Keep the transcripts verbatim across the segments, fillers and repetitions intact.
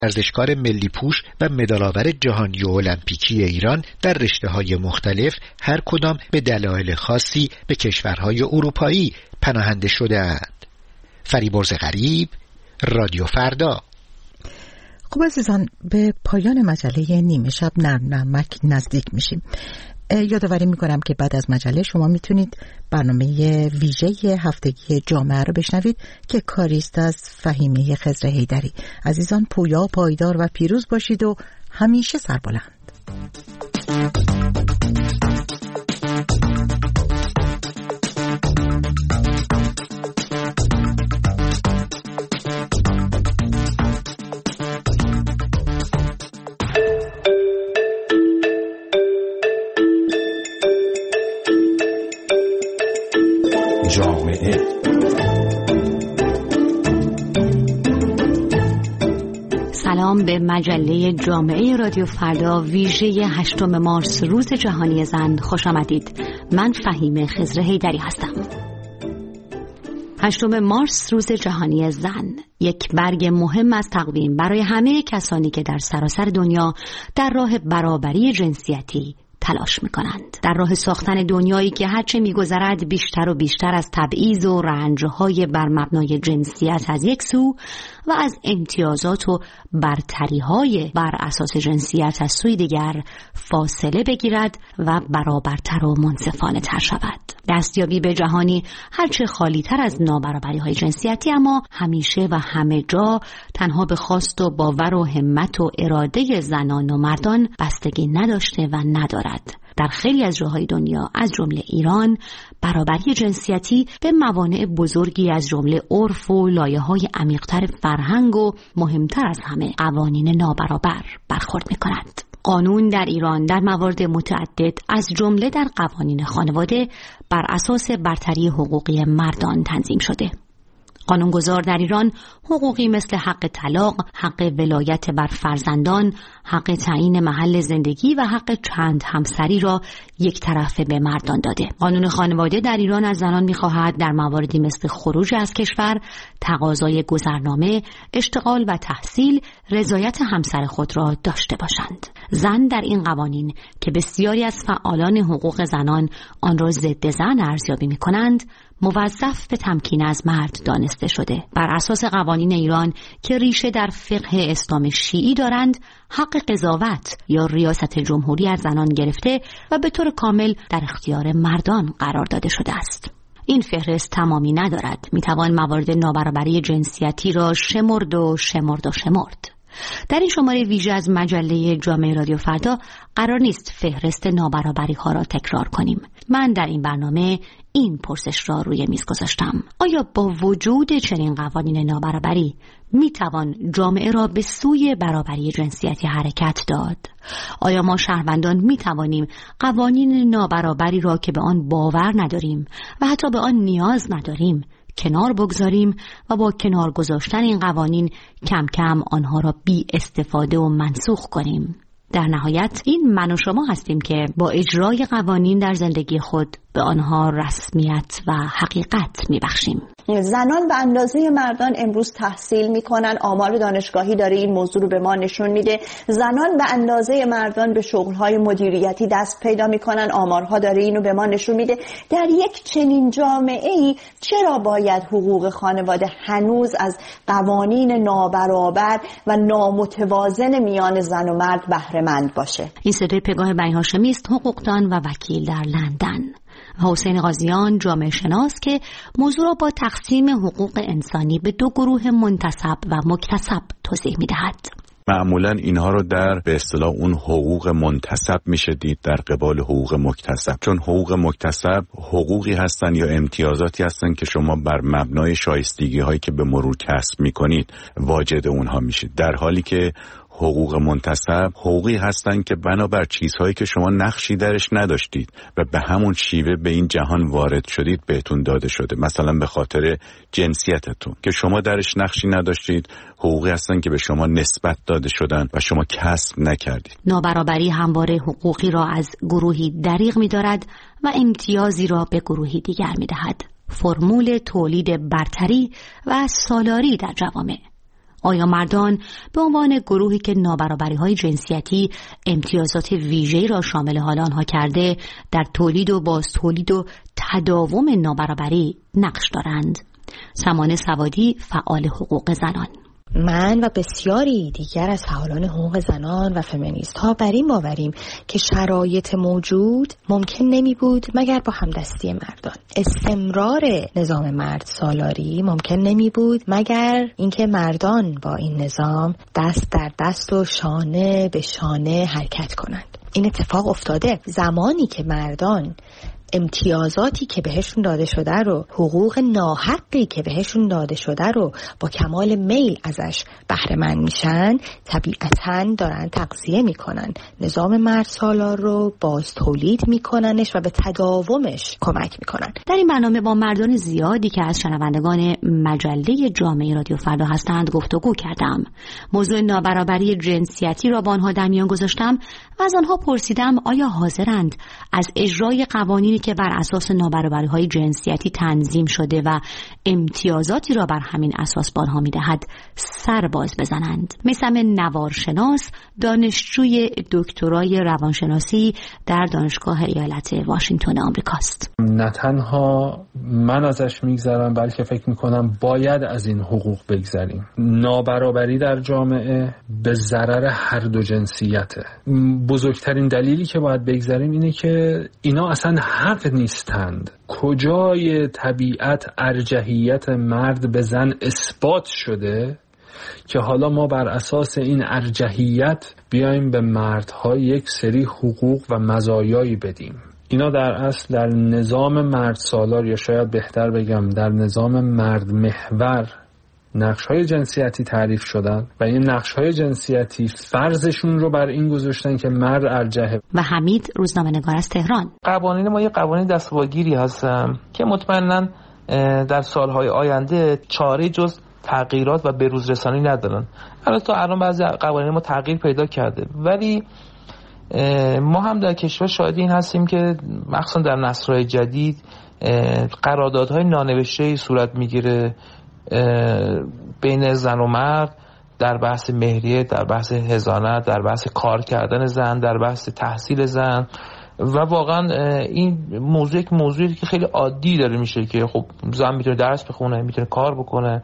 ورزشکار ملی پوش و مدال‌آور جهانی و المپیکی ایران در رشته‌های مختلف هر کدام به دلایل خاصی به کشورهای اروپایی پناهنده شده‌اند. فریبرز غریب، رادیو فردا. خب عزیزان، به پایان مجله نیمه شب نرم نرمک نزدیک میشیم. یادآوری میکنم که بعد از مجله شما میتونید برنامه ویژه هفتگی جامعه رو بشنوید که کاریست از فهیمه خضر حیدری. عزیزان پویا، پایدار و پیروز باشید و همیشه سربلند. جامعه سلام، به مجله جامعه رادیو فردا ویژه هشتم مارس روز جهانی زن خوش آمدید. من فهیمه خضر حیدری هستم. هشتم مارس روز جهانی زن یک برگ مهم از تقویم برای همه کسانی که در سراسر دنیا در راه برابری جنسیتی تلاش می‌کنند، در راه ساختن دنیایی که هرچه می‌گذرد بیشتر و بیشتر از تبعیض و رنج‌های بر مبنای جنسیت از یک سو و از امتیازات و برتری‌های بر اساس جنسیت از سوی دیگر فاصله بگیرد و برابرتر و منصفانه‌تر شود. دستیابی به جهانی هرچه خالی‌تر از نابرابری‌های جنسیتی، اما همیشه و همه جا تنها به خواست و باور و همت و اراده زنان و مردان بستگی نداشته و ندارد. در خیلی از جاهای دنیا از جمله ایران برابری جنسیتی به موانع بزرگی از جمله عرف و لایه‌های عمیق‌تر فرهنگ و مهمتر از همه قوانین نابرابر برخورد می‌کند. قانون در ایران در موارد متعدد از جمله در قوانین خانواده بر اساس برتری حقوقی مردان تنظیم شده. قانونگذار در ایران حقوقی مثل حق طلاق، حق ولایت بر فرزندان، حق تعیین محل زندگی و حق چند همسری را یک طرفه به مردان داده. قانون خانواده در ایران از زنان می‌خواهد در مواردی مثل خروج از کشور، تقاضای گذرنامه، اشتغال و تحصیل رضایت همسر خود را داشته باشند. زن در این قوانین که بسیاری از فعالان حقوق زنان آن را ضد زن ارزیابی می‌کنند، موظف به تمکین از مرد دانسته شده. بر اساس قوانین ایران که ریشه در فقه اسلام شیعی دارند، حق قضاوت یا ریاست جمهوری از زنان گرفته و به طور کامل در اختیار مردان قرار داده شده است. این فهرست تمامی ندارد. میتوان موارد نابرابری جنسیتی را شمرد و شمرد و شمرد. در این شماره ویژه از مجله جامعه رادیو فردا قرار نیست فهرست نابرابری ها را تکرار کنیم. من در این برنامه این پرسش را روی میز گذاشتم: آیا با وجود چنین قوانین نابرابری می توان جامعه را به سوی برابری جنسیتی حرکت داد؟ آیا ما شهروندان می توانیم قوانین نابرابری را که به آن باور نداریم و حتی به آن نیاز نداریم کنار بگذاریم و با کنار گذاشتن این قوانین کم کم آنها را بی استفاده و منسوخ کنیم؟ در نهایت این من و شما هستیم که با اجرای قوانین در زندگی خود به آنها رسمیت و حقیقت میبخشیم. زنان به اندازه مردان امروز تحصیل میکنن. آمار دانشگاهی داره این موضوع رو به ما نشون میده. زنان به اندازه مردان به شغلهای مدیریتی دست پیدا میکنن. آمارها داره اینو به ما نشون میده. در یک چنین جامعه‌ای چرا باید حقوق خانواده هنوز از قوانین نابرابر و نامتوازن میان زن و مرد بهره مند باشه؟ این صدای پگاه بنی هاشمی است، حقوقدان و وکیل در لندن. حسین قاضیان جامعه شناس که موضوع را با تقسیم حقوق انسانی به دو گروه منتسب و مکتسب توضیح می‌دهد. معمولا اینها رو در به اصطلاح اون حقوق منتسب میشه دید در قبال حقوق مکتسب، چون حقوق مکتسب حقوقی هستن یا امتیازاتی هستن که شما بر مبنای شایستگی هایی که به مرور کسب میکنید واجد اونها میشید، در حالی که حقوق منتسب حقوقی هستند که بنابر چیزهایی که شما نقشی درش نداشتید و به همون شیوه به این جهان وارد شدید بهتون داده شده. مثلا به خاطر جنسیتتون که شما درش نقشی نداشتید، حقوقی هستند که به شما نسبت داده شدن و شما کسب نکردید. نابرابری همواره حقوقی را از گروهی دریغ می‌دارد و امتیازی را به گروهی دیگر می‌دهد. فرمول تولید برتری و سالاری در جوامع. آیا مردان به عنوان گروهی که نابرابری‌های جنسیتی امتیازات ویژه‌ای را شامل حال آنها کرده در تولید و بازتولید و تداوم نابرابری نقش دارند؟ سمانه سوادی، فعال حقوق زنان: من و بسیاری دیگر از فعالان حقوق زنان و فمینیست ها بر این باوریم که شرایط موجود ممکن نمی بود مگر با همدستی مردان. استمرار نظام مرد سالاری ممکن نمی بود مگر اینکه مردان با این نظام دست در دست و شانه به شانه حرکت کنند. این اتفاق افتاده زمانی که مردان امتیازاتی که بهشون داده شده رو، حقوق ناحقی که بهشون داده شده رو با کمال میل ازش بهره مند میشن، طبیعتاً دارن تغذیه میکنن نظام مرد سالار رو، باز تولید میکننش و به تداومش کمک میکنن. در این برنامه با مردان زیادی که از شنوندگان مجله جامعه رادیو فردا هستند گفتگو کردم. موضوع نابرابری جنسیتی را با آنها در میان گذاشتم و از آنها پرسیدم آیا حاضرند از اجرای قوانینی که بر اساس نابرابری‌های جنسیتی تنظیم شده و امتیازاتی را بر همین اساس به آنها می‌دهد سر باز بزنند. میثم نوارشناس، دانشجوی دکترای روانشناسی در دانشگاه ایالت واشنگتن آمریکاست. نه تنها من ازش میگذرم بلکه فکر میکنم باید از این حقوق بگذریم. نابرابری در جامعه به ضرر هر دو جنسیته. بزرگترین دلیلی که باید بگذریم اینه که اینا اصلا حق نیستند. کجای طبیعت ارجحیت مرد به زن اثبات شده که حالا ما بر اساس این ارجحیت بیایم به مردها یک سری حقوق و مزایایی بدیم؟ اینا در اصل در نظام مرد سالار، یا شاید بهتر بگم در نظام مرد محور، نقش‌های جنسیتی تعریف شدن و این نقش‌های جنسیتی فرضشون رو بر این گذاشتن که مرد ارجحه. و حمید، روزنامه‌نگار از تهران: قوانین ما یه قوانین دستواگیری هستن که مطمئناً در سالهای آینده چاره جز تغییرات و بروزرسانی ندارن. البته تا الان بعضی قوانین ما تغییر پیدا کرده، ولی ما هم در کشور شاهد این هستیم که مخصوصا در نسل‌های جدید قراردادهای نانوشته‌ای صورت میگیره بین زن و مرد در بحث مهریه، در بحث حضانت، در بحث کار کردن زن، در بحث تحصیل زن. و واقعا این موضوع یک موضوعی که خیلی عادی داره میشه که خب زن میتونه درس بخونه، میتونه کار بکنه،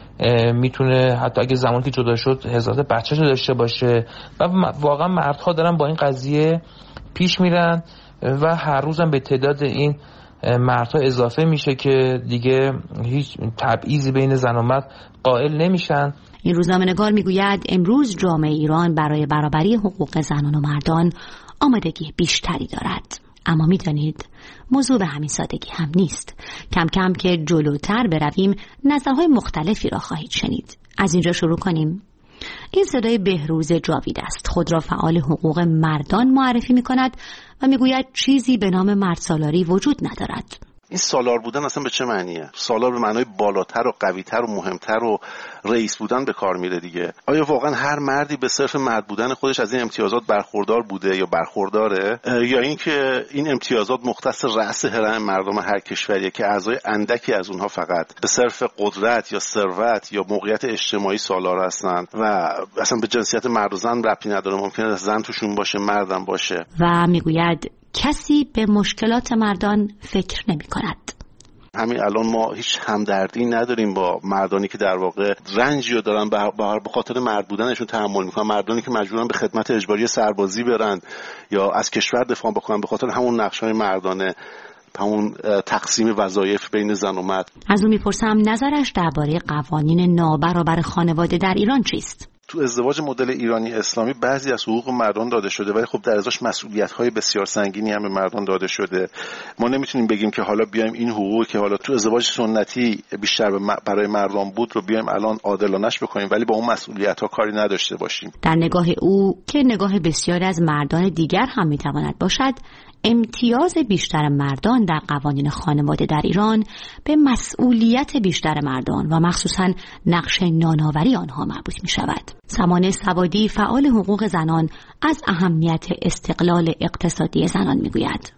میتونه حتی اگه زمانی که جدا شد حضانت بچه‌شو داشته باشه. و واقعا مردها دارن با این قضیه پیش میرن و هر روزم به تعداد این مردها اضافه میشه که دیگه هیچ تبعیضی بین زن و مرد قائل نمیشن. این روزنامه‌نگار میگوید امروز جامعه ایران برای برابری حقوق زنان و مردان آمادگی بیشتری دارد. اما میدانید موضوع به همین سادگی هم نیست. کم کم که جلوتر برویم نظرهای مختلفی را خواهید شنید. از اینجا شروع کنیم. این صدای بهروز جاوید است. خود را فعال حقوق مردان معرفی می کند و می گوید چیزی به نام مرد سالاری وجود ندارد. این سالار بودن اصلا به چه معنیه؟ سالار به معنای بالاتر و قویتر و مهمتر و رئیس بودن به کار میره دیگه. آیا واقعا هر مردی به صرف مرد بودن خودش از این امتیازات برخوردار بوده یا برخورداره، یا اینکه این امتیازات مختص رأس هرم مردم هر کشوریه که اعضای اندکی از اونها فقط به صرف قدرت یا ثروت یا موقعیت اجتماعی سالار هستن و اصلا به جنسیت مرد و زن ربطی نداره، ممکنه زن توشون باشه مردم باشه. و میگوید کسی به مشکلات مردان فکر نمی کند. همین الان ما هیچ همدردی نداریم با مردانی که در واقع رنجی رو دارن به خاطر مرد بودنشون تحمل میکنن، مردانی که مجبورن به خدمت اجباری سربازی برن یا از کشور دفاع بکنن به خاطر همون نقش‌های مردانه، همون تقسیم وظایف بین زن و مرد. از اون میپرسم نظرش درباره قوانین نابرابر خانواده در ایران چیست؟ تو ازدواج مدل ایرانی اسلامی بعضی از حقوق مردان داده شده، ولی خب در ازاش مسئولیت‌های بسیار سنگینی هم به مردان داده شده. ما نمیتونیم بگیم که حالا بیایم این حقوقی که حالا تو ازدواج سنتی بیشتر برای مردان بود رو بیایم الان عادلانش بکنیم ولی با اون مسئولیت‌ها کاری نداشته باشیم. در نگاه او که نگاه بسیاری از مردان دیگر هم میتواند باشد، امتیاز بیشتر مردان در قوانین خانواده در ایران به مسئولیت بیشتر مردان و مخصوصاً نقش نانآوری آنها مربوط می شود. سمانه سوادی، فعال حقوق زنان، از اهمیت استقلال اقتصادی زنان می گوید.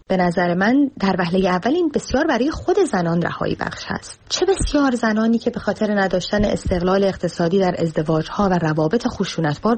به نظر من در وهله اول این بسیار برای خود زنان رهایی بخش هست. چه بسیار زنانی که به خاطر نداشتن استقلال اقتصادی در ازدواج‌ها و روابط خشونتبار